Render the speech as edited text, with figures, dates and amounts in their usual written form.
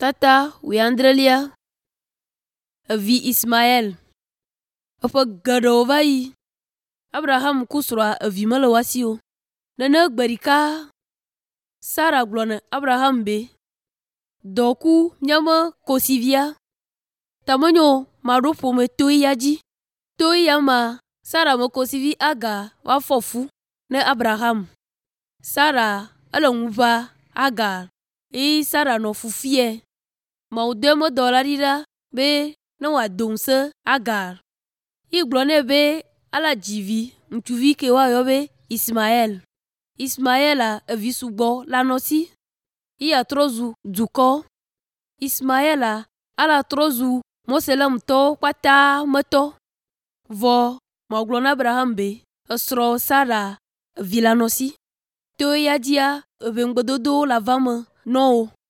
Tata wiandrelia vi Ismaël opo gado vai Abraham kusura vi mala wasio nana gbarika Sara glona Abraham be doku nyama kosivia tamonyo marupo me toi yama Sara mo kosivi aga wa fofu ne Abraham Sara alonguva aga Sara no fufie maudemo dolarira be no wa dongse Agar glone be ala jivi mtuvi ke wa yobe Ismaël a vi sugbo lanosi trozu duko Ismaël ala trozu moselam to kwata meto vo maglona Abraham be esro Sara vilanosi to yadia evengbedodo la vame no